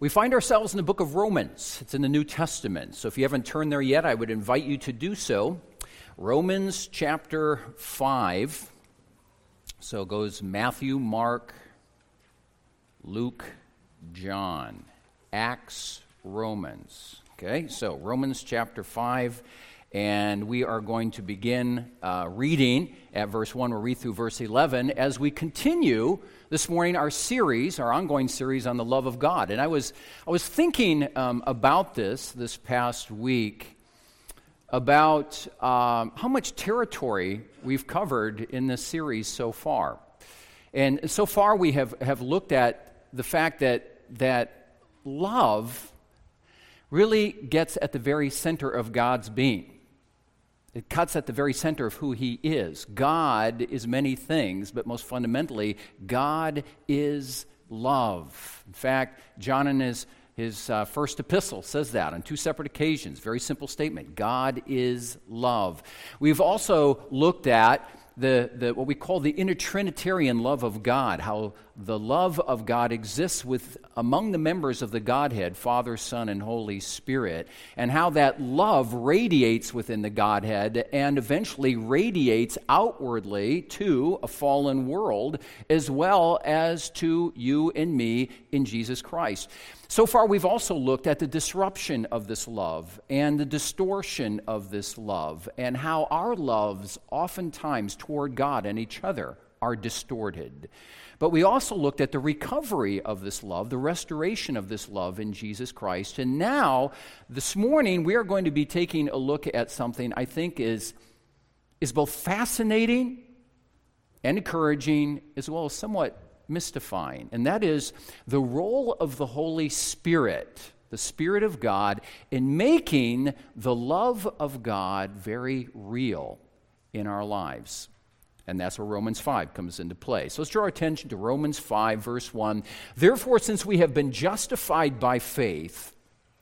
We find ourselves in the book of Romans. It's in the New Testament. So if you haven't turned there yet, I would invite you to do so. Romans chapter 5. So it goes Matthew, Mark, Luke, John, Acts, Romans. Okay, so Romans chapter 5. And we are going to begin reading at verse 1. We'll read through verse 11 as we continue this morning our ongoing series on the love of God. And I was thinking about this past week, about how much territory we've covered in this series so far. And so far we have looked at the fact that love really gets at the very center of God's being. It cuts at the very center of who He is. God is many things, but most fundamentally, God is love. In fact, John in his first epistle says that on two separate occasions. Very simple statement. God is love. We've also looked at the what we call the intertrinitarian love of God, how the love of God exists among the members of the Godhead, Father, Son, and Holy Spirit, and how that love radiates within the Godhead and eventually radiates outwardly to a fallen world, as well as to you and me in Jesus Christ. So far, we've also looked at the disruption of this love and the distortion of this love and how our loves oftentimes toward God and each other are distorted. But we also looked at the recovery of this love, the restoration of this love in Jesus Christ. And now, this morning, we are going to be taking a look at something I think is both fascinating and encouraging, as well as somewhat mystifying, and that is the role of the Holy Spirit, the Spirit of God, in making the love of God very real in our lives. And that's where Romans 5 comes into play. So let's draw our attention to Romans 5, verse 1. Therefore, since we have been justified by faith,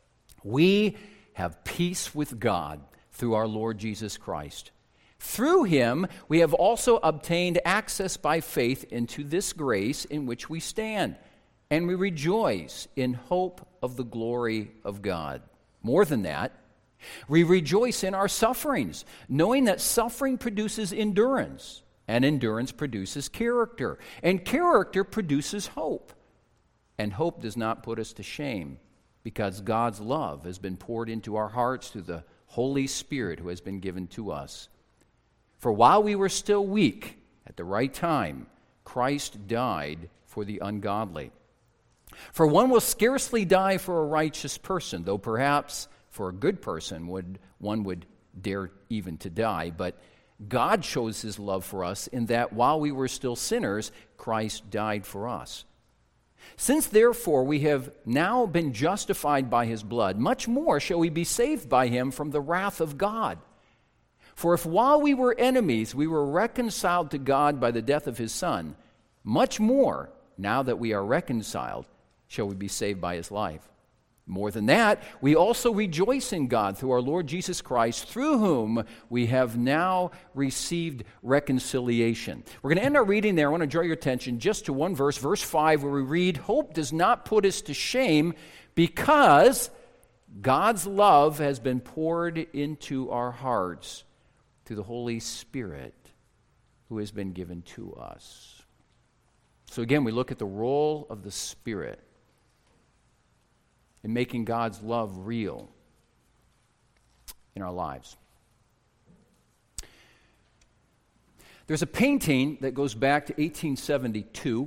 we have peace with God through our Lord Jesus Christ. Through Him, we have also obtained access by faith into this grace in which we stand, and we rejoice in hope of the glory of God. More than that, we rejoice in our sufferings, knowing that suffering produces endurance, and endurance produces character, and character produces hope. And hope does not put us to shame, because God's love has been poured into our hearts through the Holy Spirit who has been given to us. For while we were still weak, at the right time, Christ died for the ungodly. For one will scarcely die for a righteous person, though perhaps for a good person one would dare even to die. But God shows His love for us in that while we were still sinners, Christ died for us. Since therefore we have now been justified by His blood, much more shall we be saved by Him from the wrath of God. For if while we were enemies, we were reconciled to God by the death of His Son, much more, now that we are reconciled, shall we be saved by His life. More than that, we also rejoice in God through our Lord Jesus Christ, through whom we have now received reconciliation. We're going to end our reading there. I want to draw your attention just to one verse, verse 5, where we read, hope does not put us to shame because God's love has been poured into our hearts through the Holy Spirit who has been given to us. So again, we look at the role of the Spirit in making God's love real in our lives. There's a painting that goes back to 1872.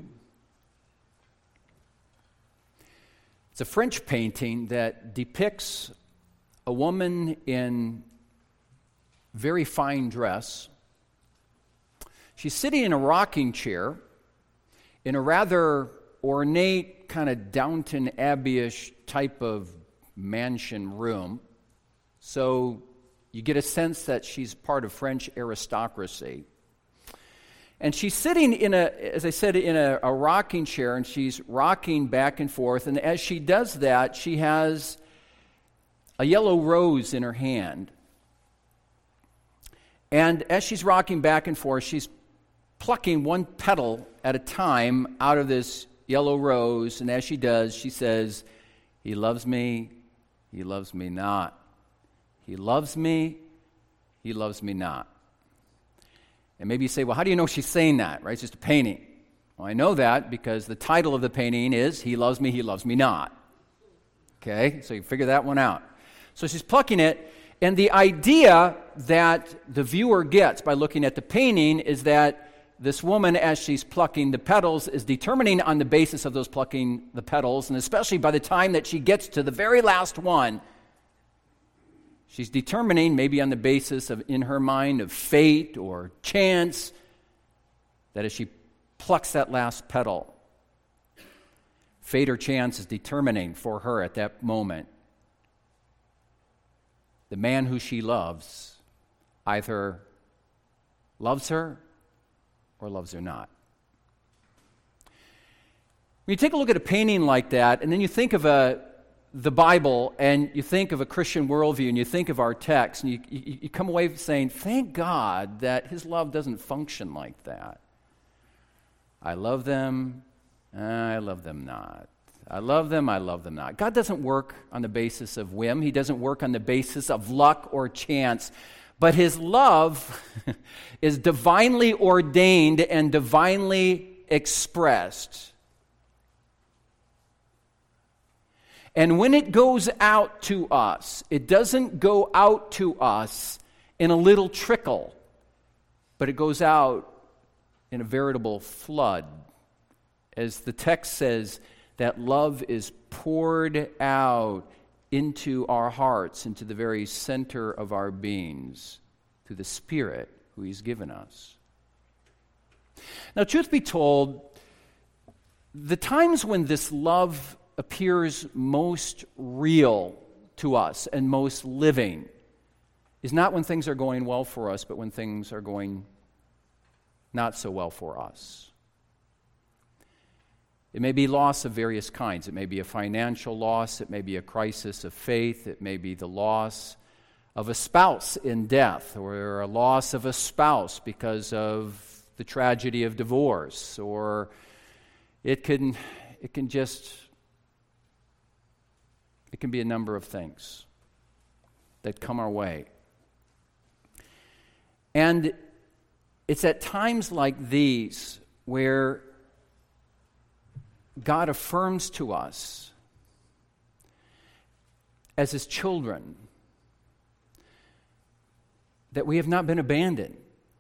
It's a French painting that depicts a woman in very fine dress. She's sitting in a rocking chair in a rather ornate, kind of Downton Abbey-ish type of mansion room. So you get a sense that she's part of French aristocracy. And she's sitting as I said, in a rocking chair, and she's rocking back and forth. And as she does that, she has a yellow rose in her hand. And as she's rocking back and forth, she's plucking one petal at a time out of this yellow rose. And as she does, she says, He loves me. He loves me not. He loves me. He loves me not. And maybe you say, well, how do you know she's saying that, right? It's just a painting. Well, I know that because the title of the painting is He loves me not. Okay, so you figure that one out. So she's plucking it, and the idea that the viewer gets by looking at the painting is that this woman, as she's plucking the petals, is determining on the basis of those plucking the petals, and especially by the time that she gets to the very last one, she's determining, maybe on the basis of, in her mind, of fate or chance, that as she plucks that last petal, fate or chance is determining for her at that moment the man who she loves either loves her or loves her not. When you take a look at a painting like that, and then you think of the Bible, and you think of a Christian worldview, and you think of our text, and you come away saying, thank God that His love doesn't function like that. I love them not. I love them not. God doesn't work on the basis of whim. He doesn't work on the basis of luck or chance. But His love is divinely ordained and divinely expressed. And when it goes out to us, it doesn't go out to us in a little trickle, but it goes out in a veritable flood. As the text says, that love is poured out into our hearts, into the very center of our beings, through the Spirit who He's given us. Now, truth be told, the times when this love appears most real to us and most living is not when things are going well for us, but when things are going not so well for us. It may be loss of various kinds. It may be a financial loss. It may be a crisis of faith. It may be the loss of a spouse in death, or a loss of a spouse because of the tragedy of divorce, or it can be a number of things that come our way. And it's at times like these where God affirms to us as His children that we have not been abandoned.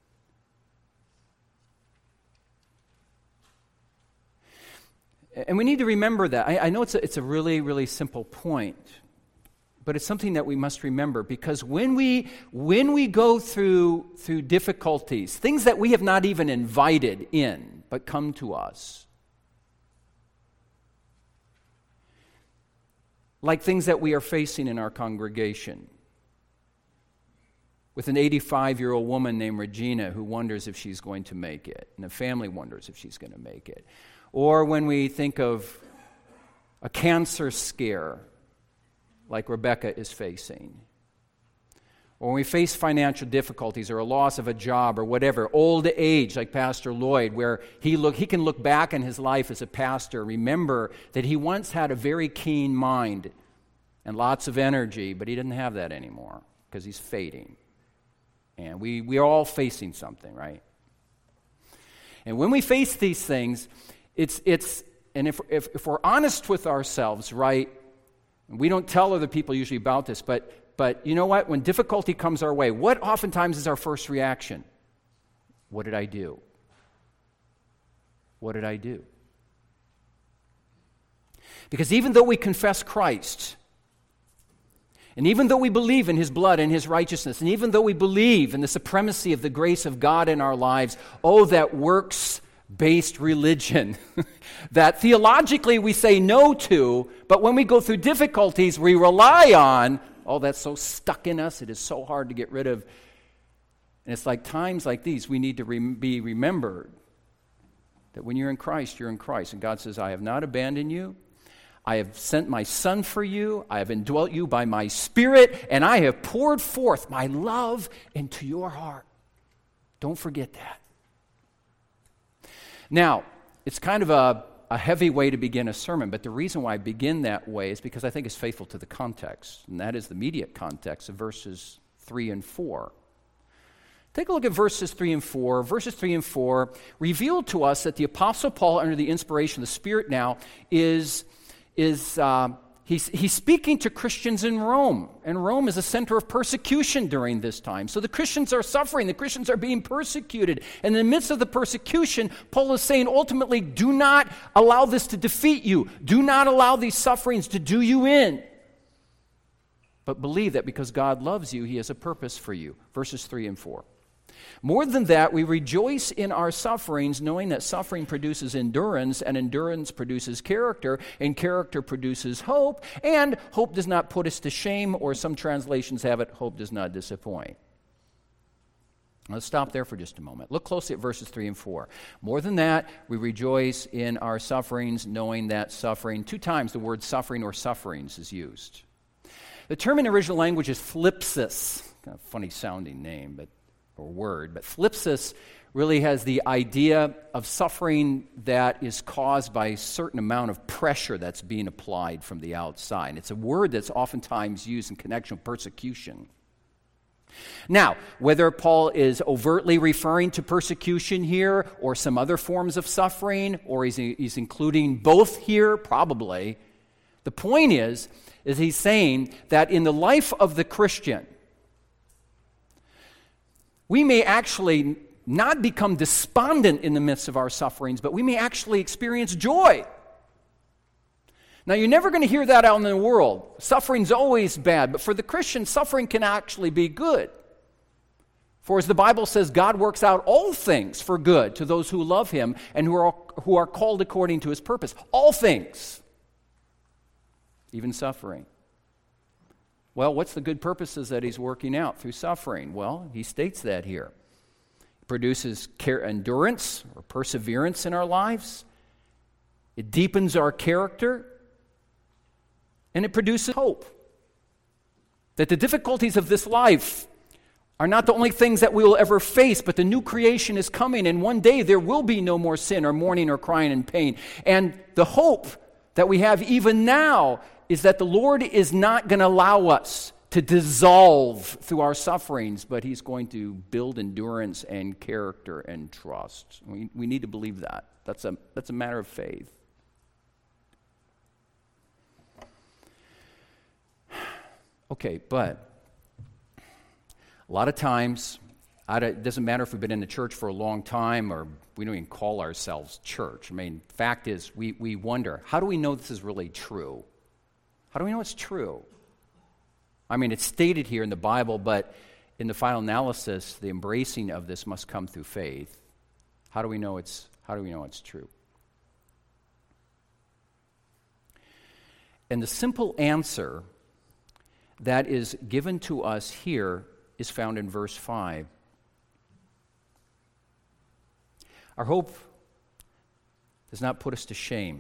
And we need to remember that. I know it's a really, really simple point, but it's something that we must remember, because when we go through difficulties, things that we have not even invited in but come to us, like things that we are facing in our congregation, with an 85-year-old woman named Regina who wonders if she's going to make it, and the family wonders if she's going to make it. Or when we think of a cancer scare like Rebecca is facing. Or when we face financial difficulties or a loss of a job or whatever, old age like Pastor Lloyd, where he can look back in his life as a pastor, remember that he once had a very keen mind and lots of energy, but he didn't have that anymore because he's fading. And we are all facing something, right? And when we face these things, and if we're honest with ourselves, right, we don't tell other people usually about this, but you know what? When difficulty comes our way, what oftentimes is our first reaction? What did I do? What did I do? Because even though we confess Christ, and even though we believe in His blood and His righteousness, and even though we believe in the supremacy of the grace of God in our lives, that works-based religion that theologically we say no to, but when we go through difficulties we rely on, that's so stuck in us, it is so hard to get rid of. And it's like times like these we need to be remembered that when you're in Christ, you're in Christ. And God says, I have not abandoned you. I have sent my Son for you. I have indwelt you by my Spirit, and I have poured forth my love into your heart. Don't forget that. Now, it's kind of a a heavy way to begin a sermon, but the reason why I begin that way is because I think it's faithful to the context, and that is the immediate context of verses 3 and 4. Take a look at verses 3 and 4. Verses 3 and 4 reveal to us that the Apostle Paul, under the inspiration of the Spirit now, he's speaking to Christians in Rome, and Rome is a center of persecution during this time. So the Christians are suffering, the Christians are being persecuted. And in the midst of the persecution, Paul is saying, ultimately, do not allow this to defeat you. Do not allow these sufferings to do you in. But believe that because God loves you, he has a purpose for you. Verses 3 and 4. More than that, we rejoice in our sufferings, knowing that suffering produces endurance, and endurance produces character, and character produces hope, and hope does not put us to shame, or some translations have it, hope does not disappoint. Let's stop there for just a moment. Look closely at verses 3 and 4. More than that, we rejoice in our sufferings, knowing that suffering, 2 times the word suffering or sufferings is used. The term in the original language is thlipsis, kind of funny sounding name, or word, but thlipsis really has the idea of suffering that is caused by a certain amount of pressure that's being applied from the outside. And it's a word that's oftentimes used in connection with persecution. Now, whether Paul is overtly referring to persecution here or some other forms of suffering, or he's including both here, probably, the point is he's saying that in the life of the Christian, we may actually not become despondent in the midst of our sufferings, but we may actually experience joy. Now, you're never going to hear that out in the world. Suffering's always bad, but for the Christian, suffering can actually be good. For as the Bible says, God works out all things for good to those who love him and who are called according to his purpose. All things, even suffering. Well, what's the good purposes that he's working out through suffering? Well, he states that here. It produces endurance or perseverance in our lives. It deepens our character. And it produces hope. That the difficulties of this life are not the only things that we will ever face, but the new creation is coming, and one day there will be no more sin or mourning or crying and pain. And the hope that we have even now is that the Lord is not going to allow us to dissolve through our sufferings, but he's going to build endurance and character and trust. We need to believe that. That's a matter of faith. Okay, but a lot of times, it doesn't matter if we've been in the church for a long time or we don't even call ourselves church. I mean, fact is, we wonder, how do we know this is really true? How do we know it's true? I mean, it's stated here in the Bible, but in the final analysis, the embracing of this must come through faith. How do we know it's true? And the simple answer that is given to us here is found in verse 5. Our hope does not put us to shame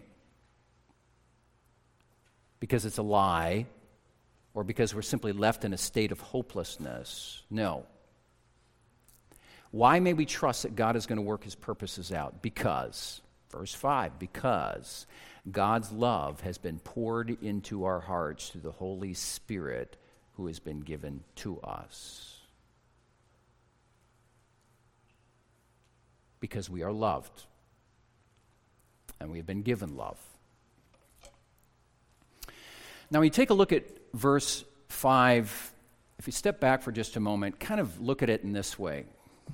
because it's a lie or because we're simply left in a state of hopelessness. No. Why may we trust that God is going to work his purposes out? Because, verse 5, because God's love has been poured into our hearts through the Holy Spirit who has been given to us. Because we are loved and we have been given love. Now, when you take a look at verse 5, if you step back for just a moment, kind of look at it in this way.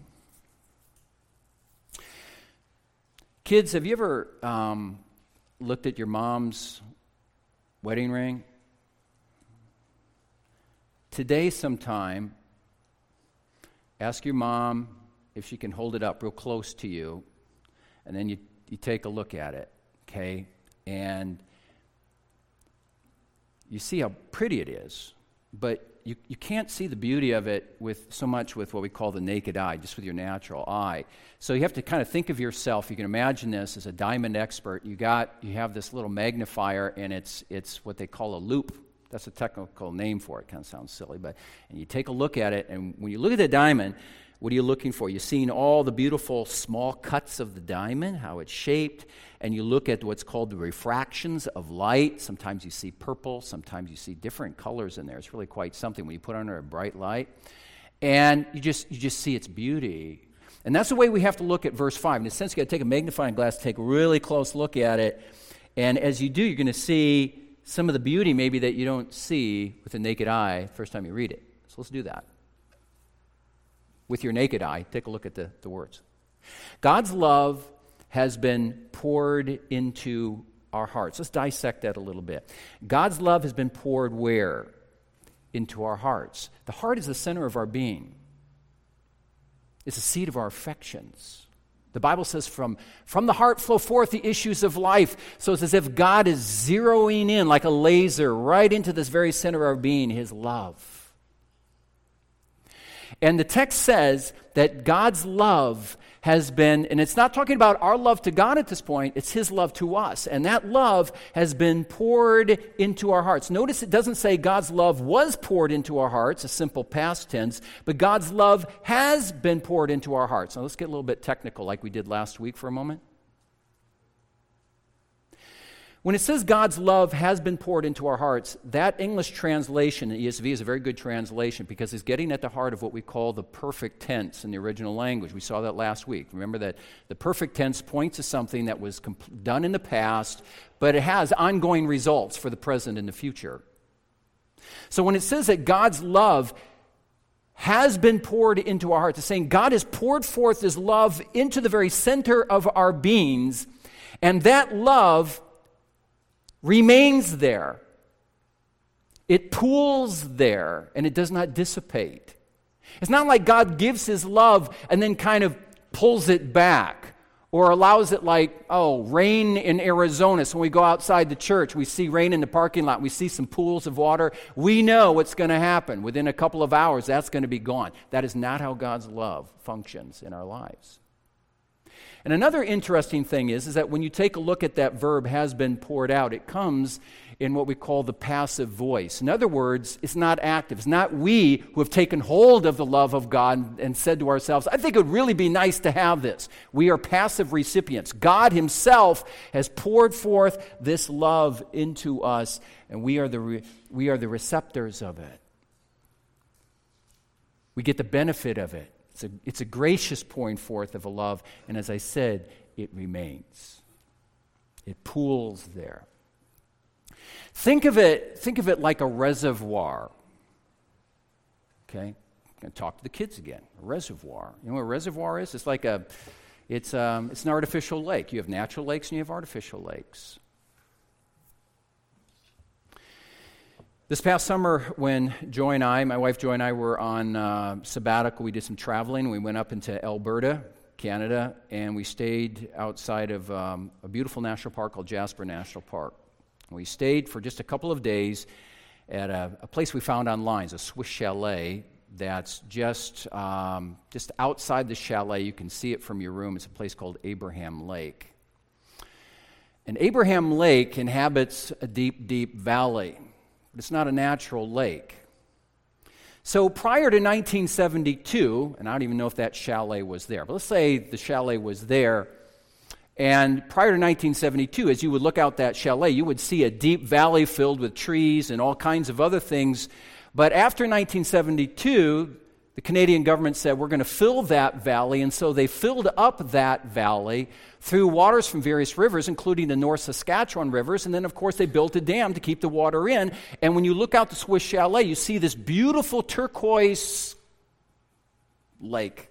Kids, have you ever looked at your mom's wedding ring? Today sometime, ask your mom if she can hold it up real close to you, and then you take a look at it, okay? And you see how pretty it is, but you can't see the beauty of it with what we call the naked eye, just with your natural eye. So you have to kind of think of yourself. You can imagine this as a diamond expert. You have this little magnifier, and it's what they call a loop. That's a technical name for it. Kind of sounds silly, and you take a look at it, and when you look at the diamond, What are you looking for? You've seen all the beautiful small cuts of the diamond, how it's shaped, and you look at what's called the refractions of light. Sometimes you see purple, sometimes you see different colors in there. It's really quite something when you put it under a bright light. And you just see its beauty. And that's the way we have to look at verse 5. In a sense, you've got to take a magnifying glass, take a really close look at it. And as you do, you're going to see some of the beauty maybe that you don't see with the naked eye the first time you read it. So let's do that. With your naked eye, take a look at the words. God's love has been poured into our hearts. Let's dissect that a little bit. God's love has been poured where? Into our hearts. The heart is the center of our being. It's the seat of our affections. The Bible says from the heart flow forth the issues of life. So it's as if God is zeroing in like a laser right into this very center of our being, His love. And the text says that God's love has been, and it's not talking about our love to God at this point, it's His love to us. And that love has been poured into our hearts. Notice it doesn't say God's love was poured into our hearts, a simple past tense, but God's love has been poured into our hearts. Now let's get a little bit technical like we did last week for a moment. When it says God's love has been poured into our hearts, that English translation, the ESV, is a very good translation because it's getting at the heart of what we call the perfect tense in the original language. We saw that last week. Remember that the perfect tense points to something that was done in the past, but it has ongoing results for the present and the future. So when it says that God's love has been poured into our hearts, it's saying God has poured forth His love into the very center of our beings, and that love remains there. It pools there, and it does not dissipate. It's not like God gives His love and then kind of pulls it back or allows it like, rain in Arizona. So when we go outside the church, we see rain in the parking lot. We see some pools of water. We know what's going to happen. Within a couple of hours, that's going to be gone. That is not how God's love functions in our lives. And another interesting thing is that when you take a look at that verb, has been poured out, it comes in what we call the passive voice. In other words, it's not active. It's not we who have taken hold of the love of God and said to ourselves, I think it would really be nice to have this. We are passive recipients. God Himself has poured forth this love into us, and we are the receptors of it. We get the benefit of it. It's a gracious pouring forth of a love, and as I said, it remains. It pools there. Think of it like a reservoir. Okay? I'm going to talk to the kids again. A reservoir. You know what a reservoir is? It's like it's an artificial lake. You have natural lakes and you have artificial lakes. This past summer, when my wife Joy and I were on sabbatical, we did some traveling. We went up into Alberta, Canada, and we stayed outside of a beautiful national park called Jasper National Park. We stayed for just a couple of days at a place we found online. It's a Swiss chalet that's just outside the chalet. You can see it from your room. It's a place called Abraham Lake. And Abraham Lake inhabits a deep, deep valley. But it's not a natural lake. So prior to 1972, and I don't even know if that chalet was there, but let's say the chalet was there, and prior to 1972, as you would look out that chalet, you would see a deep valley filled with trees and all kinds of other things. But after 1972, the Canadian government said, we're going to fill that valley, and so they filled up that valley through waters from various rivers, including the North Saskatchewan rivers, and then, of course, they built a dam to keep the water in, and when you look out the Swiss chalet, you see this beautiful turquoise lake.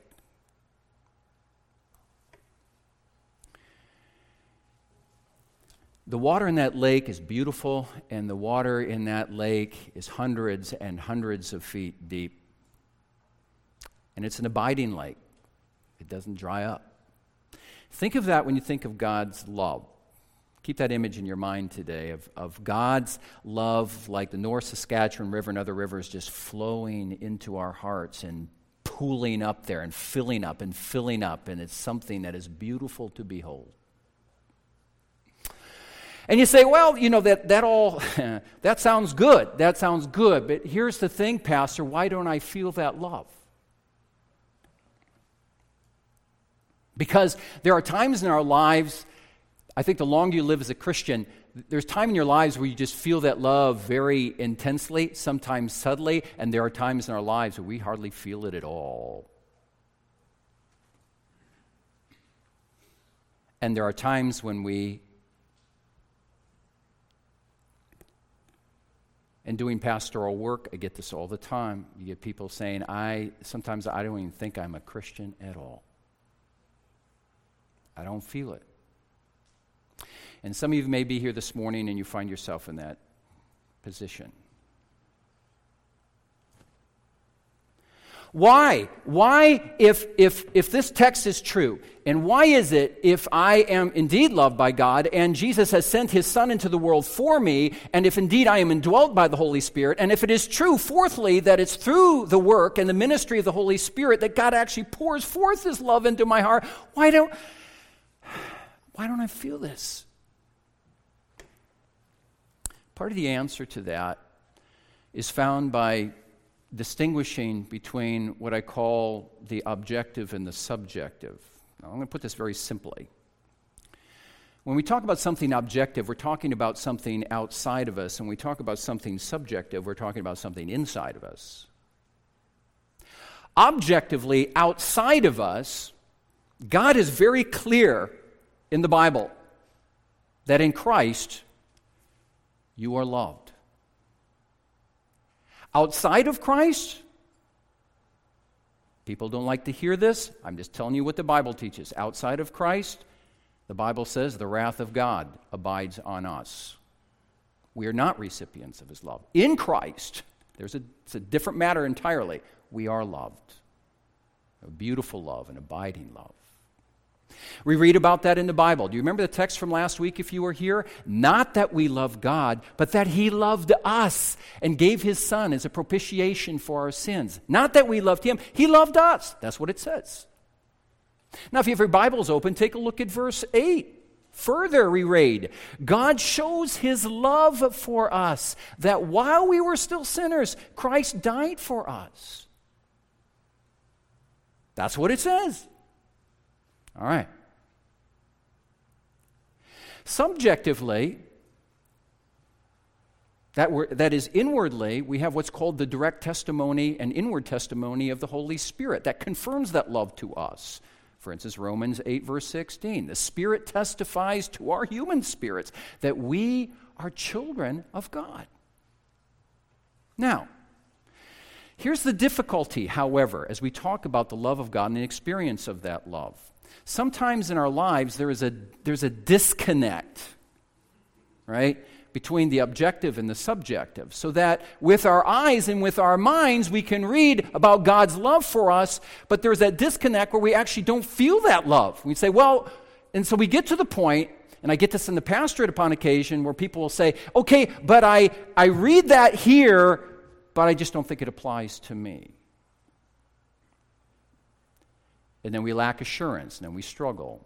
The water in that lake is beautiful, and the water in that lake is hundreds and hundreds of feet deep. And it's an abiding lake. It doesn't dry up. Think of that when you think of God's love. Keep that image in your mind today of God's love like the North Saskatchewan River and other rivers just flowing into our hearts and pooling up there and filling up, and it's something that is beautiful to behold. And you say, well, that sounds good. That sounds good. But here's the thing, Pastor, why don't I feel that love? Because there are times in our lives, I think the longer you live as a Christian, there's time in your lives where you just feel that love very intensely, sometimes subtly, and there are times in our lives where we hardly feel it at all. And there are times when in doing pastoral work, I get this all the time. You get people saying, sometimes I don't even think I'm a Christian at all. I don't feel it. And some of you may be here this morning and you find yourself in that position. Why? Why, if this text is true, and why is it if I am indeed loved by God and Jesus has sent his Son into the world for me, and if indeed I am indwelt by the Holy Spirit, and if it is true, fourthly, that it's through the work and the ministry of the Holy Spirit that God actually pours forth his love into my heart, why don't I feel this? Part of the answer to that is found by distinguishing between what I call the objective and the subjective. Now, I'm going to put this very simply. When we talk about something objective, we're talking about something outside of us, and when we talk about something subjective, we're talking about something inside of us. Objectively, outside of us, God is very clear in the Bible that in Christ, you are loved. Outside of Christ, people don't like to hear this. I'm just telling you what the Bible teaches. Outside of Christ, the Bible says the wrath of God abides on us. We are not recipients of his love. In Christ, it's a different matter entirely. We are loved. A beautiful love, an abiding love. We read about that in the Bible. Do you remember the text from last week if you were here? Not that we love God, but that he loved us and gave his Son as a propitiation for our sins. Not that we loved him, he loved us. That's what it says. Now, if you have your Bibles open, take a look at verse 8. Further, we read, God shows his love for us, that while we were still sinners, Christ died for us. That's what it says. All right. Subjectively, that is inwardly, we have what's called the direct testimony and inward testimony of the Holy Spirit that confirms that love to us. For instance, Romans 8, verse 16. The Spirit testifies to our human spirits that we are children of God. Now, here's the difficulty, however, as we talk about the love of God and the experience of that love. Sometimes in our lives there's a disconnect, right, between the objective and the subjective, so that with our eyes and with our minds we can read about God's love for us, but there's that disconnect where we actually don't feel that love. We say, well, and so we get to the point, and I get this in the pastorate upon occasion, where people will say, okay, but I read that here, but I just don't think it applies to me. And then we lack assurance, and then we struggle.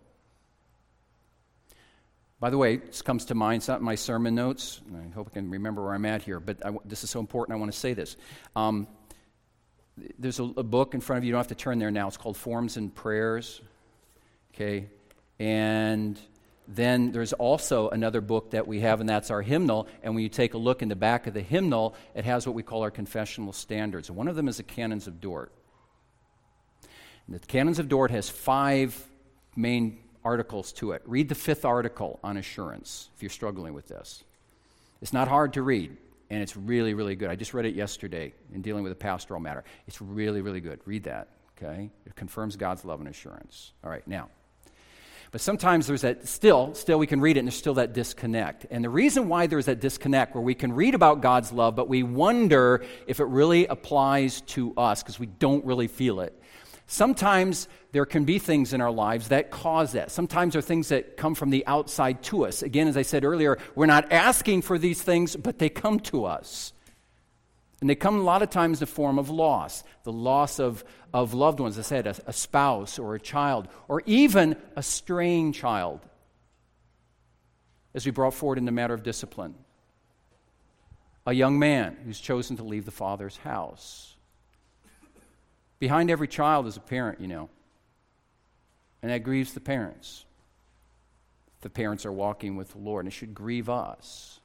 By the way, this comes to mind, it's not in my sermon notes, and I hope I can remember where I'm at here, but this is so important, I want to say this. There's a book in front of you, you don't have to turn there now, it's called Forms and Prayers, okay? And then there's also another book that we have, and that's our hymnal, and when you take a look in the back of the hymnal, it has what we call our confessional standards. One of them is the Canons of Dort. The Canons of Dort has 5 main articles to it. Read the 5th article on assurance if you're struggling with this. It's not hard to read, and it's really, really good. I just read it yesterday in dealing with a pastoral matter. It's really, really good. Read that, okay? It confirms God's love and assurance. All right, now. But sometimes there's that, still we can read it, and there's still that disconnect. And the reason why there's that disconnect where we can read about God's love, but we wonder if it really applies to us because we don't really feel it. Sometimes there can be things in our lives that cause that. Sometimes there are things that come from the outside to us. Again, as I said earlier, we're not asking for these things, but they come to us. And they come a lot of times in the form of loss. The loss of loved ones, as I said, a spouse or a child, or even a straying child, as we brought forward in the matter of discipline. A young man who's chosen to leave the father's house. Behind every child is a parent, you know. And that grieves the parents. The parents are walking with the Lord, and it should grieve us.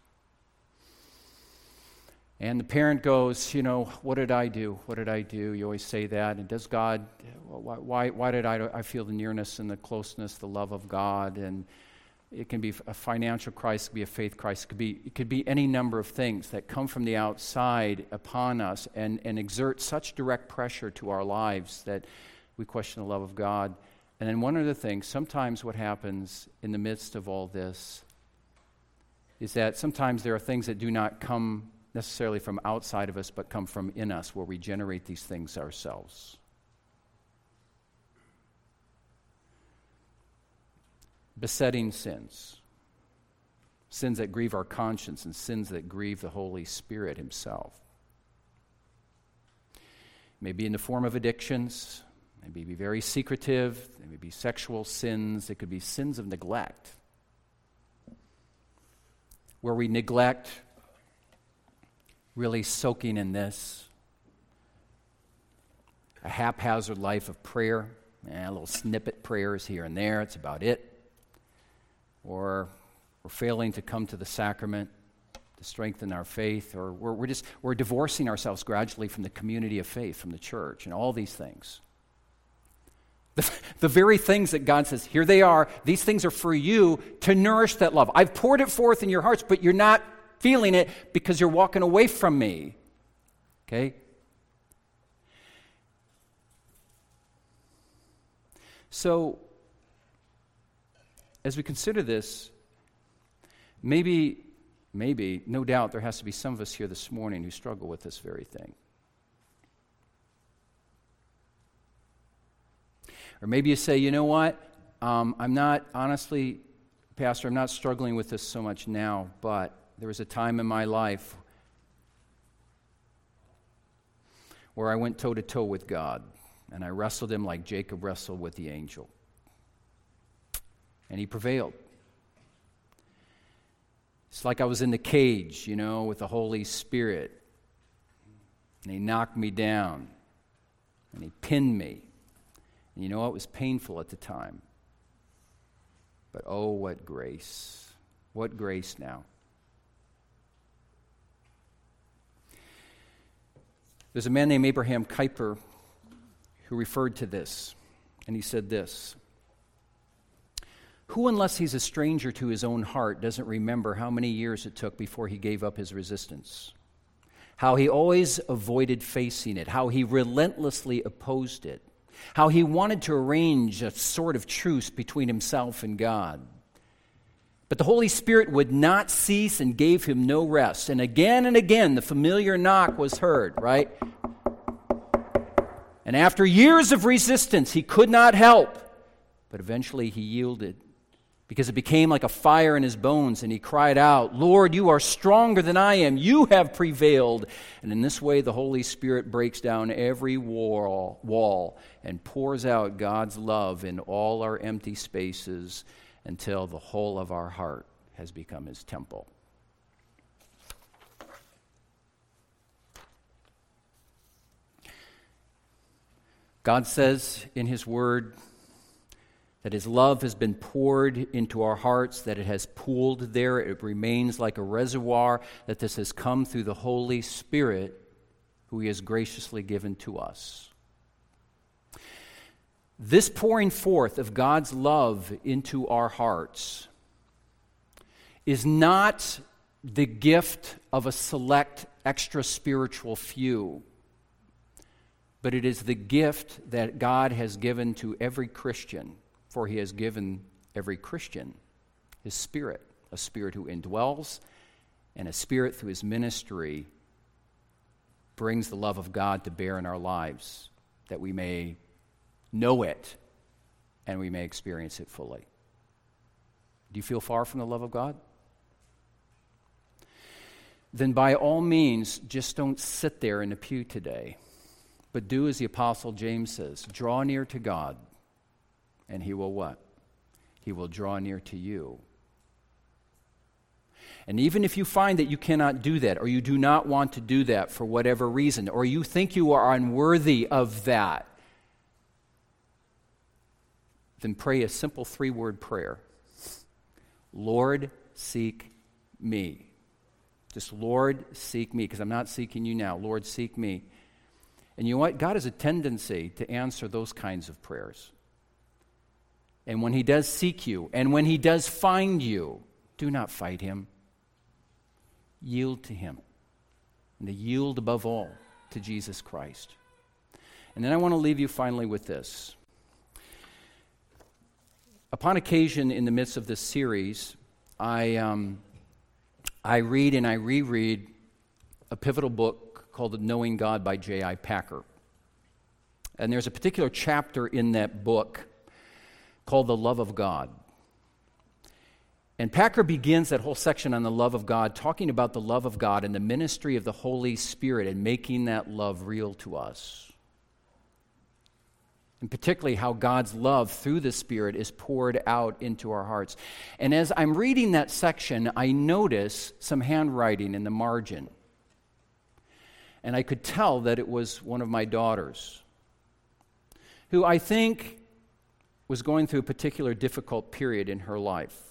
And the parent goes, what did I do? What did I do? You always say that. And does God, why did I feel the nearness and the closeness, the love of God? And it can be a financial crisis, it could be a faith crisis, it could be any number of things that come from the outside upon us and exert such direct pressure to our lives that we question the love of God. And then one other thing, sometimes what happens in the midst of all this is that sometimes there are things that do not come necessarily from outside of us, but come from in us, where we generate these things ourselves. Besetting sins. Sins that grieve our conscience and sins that grieve the Holy Spirit himself. Maybe in the form of addictions, maybe be very secretive, they may be sexual sins, it could be sins of neglect. Where we neglect really soaking in this, a haphazard life of prayer, little snippet prayers here and there, it's about it. Or we're failing to come to the sacrament to strengthen our faith, or we're divorcing ourselves gradually from the community of faith, from the church, and all these things. The very things that God says, here they are, these things are for you to nourish that love. I've poured it forth in your hearts, but you're not feeling it because you're walking away from me. Okay? So, as we consider this, maybe, no doubt, there has to be some of us here this morning who struggle with this very thing. Or maybe you say, you know what, I'm not, honestly, Pastor, I'm not struggling with this so much now, but there was a time in my life where I went toe-to-toe with God, and I wrestled him like Jacob wrestled with the angel. And he prevailed. It's like I was in the cage, with the Holy Spirit. And he knocked me down. And he pinned me. And it was painful at the time. But oh, what grace. What grace now. There's a man named Abraham Kuyper who referred to this. And he said this: who, unless he's a stranger to his own heart, doesn't remember how many years it took before he gave up his resistance? How he always avoided facing it, how he relentlessly opposed it, how he wanted to arrange a sort of truce between himself and God. But the Holy Spirit would not cease and gave him no rest. And again, the familiar knock was heard, right? And after years of resistance, he could not help. But eventually he yielded, because it became like a fire in his bones, and he cried out, Lord, you are stronger than I am. You have prevailed. And in this way, the Holy Spirit breaks down every wall and pours out God's love in all our empty spaces until the whole of our heart has become his temple. God says in his word that his love has been poured into our hearts, that it has pooled there, it remains like a reservoir, that this has come through the Holy Spirit, who he has graciously given to us. This pouring forth of God's love into our hearts is not the gift of a select extra spiritual few, but it is the gift that God has given to every Christian, for he has given every Christian his Spirit, a Spirit who indwells, and a Spirit through his ministry brings the love of God to bear in our lives, that we may know it and we may experience it fully. Do you feel far from the love of God? Then by all means, just don't sit there in the pew today, but do as the Apostle James says, draw near to God, and he will what? He will draw near to you. And even if you find that you cannot do that, or you do not want to do that for whatever reason, or you think you are unworthy of that, then pray a simple 3-word prayer. Lord, seek me. Just, Lord, seek me, because I'm not seeking you now. Lord, seek me. And you know what? God has a tendency to answer those kinds of prayers. And when he does seek you, and when he does find you, do not fight him. Yield to him. And to yield above all to Jesus Christ. And then I want to leave you finally with this. Upon occasion in the midst of this series, I read and I reread a pivotal book called Knowing God by J.I. Packer. And there's a particular chapter in that book called The Love of God. And Packer begins that whole section on the love of God, talking about the love of God and the ministry of the Holy Spirit and making that love real to us. And particularly how God's love through the Spirit is poured out into our hearts. And as I'm reading that section, I notice some handwriting in the margin. And I could tell that it was one of my daughters, who I think was going through a particular difficult period in her life.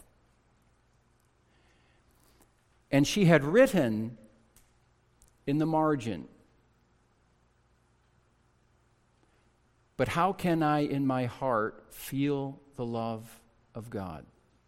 And she had written in the margin, "But how can I in my heart feel the love of God?"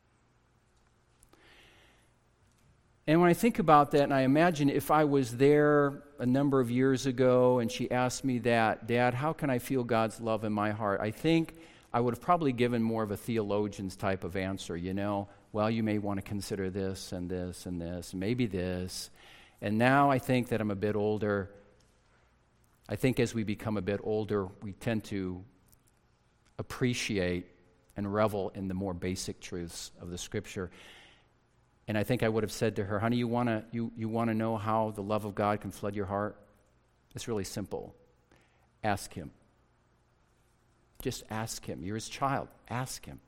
And when I think about that, and I imagine if I was there a number of years ago and she asked me that, "Dad, how can I feel God's love in my heart?" I think I would have probably given more of a theologian's type of answer, well, you may want to consider this and this and this, and maybe this. And now I think that I'm a bit older. I think as we become a bit older, we tend to appreciate and revel in the more basic truths of the Scripture. And I think I would have said to her, "Honey, you want to know how the love of God can flood your heart? It's really simple. Ask him. Just ask him. You're his child. Ask him.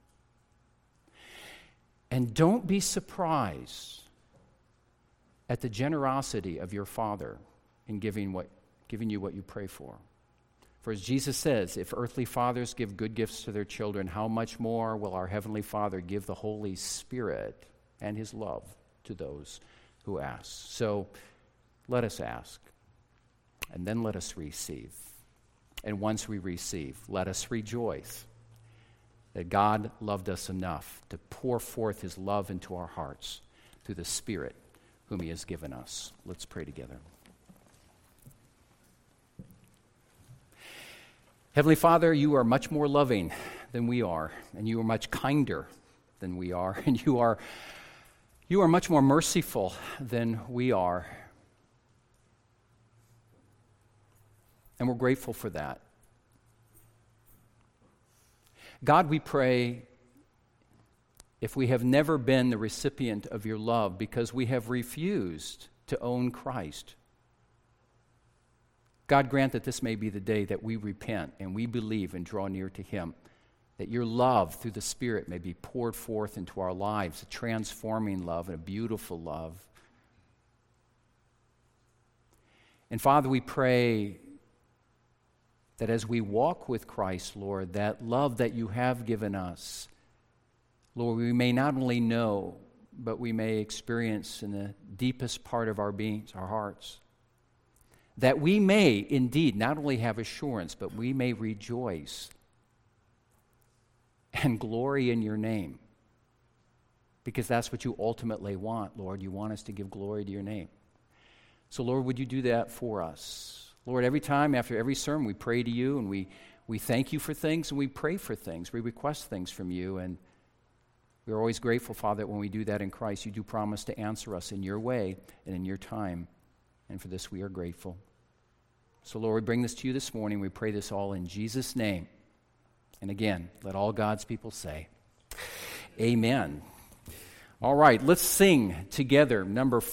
And don't be surprised at the generosity of your Father in giving you what you pray for. For as Jesus says, if earthly fathers give good gifts to their children, how much more will our Heavenly Father give the Holy Spirit and his love to those who ask?" So let us ask, and then let us receive. And once we receive, let us rejoice that God loved us enough to pour forth his love into our hearts through the Spirit whom he has given us. Let's pray together. Heavenly Father, you are much more loving than we are, and you are much kinder than we are, and you are much more merciful than we are. And we're grateful for that. God, we pray, if we have never been the recipient of your love because we have refused to own Christ, God, grant that this may be the day that we repent and we believe and draw near to him, that your love through the Spirit may be poured forth into our lives, a transforming love and a beautiful love. And Father, we pray that as we walk with Christ, Lord, that love that you have given us, Lord, we may not only know, but we may experience in the deepest part of our beings, our hearts, that we may indeed not only have assurance, but we may rejoice and glory in your name, because that's what you ultimately want, Lord. You want us to give glory to your name. So, Lord, would you do that for us? Lord, every time after every sermon we pray to you and we thank you for things and we pray for things. We request things from you, and we're always grateful, Father, that when we do that in Christ, you do promise to answer us in your way and in your time. And for this we are grateful. So, Lord, we bring this to you this morning. We pray this all in Jesus' name. And again, let all God's people say, amen. All right, let's sing together number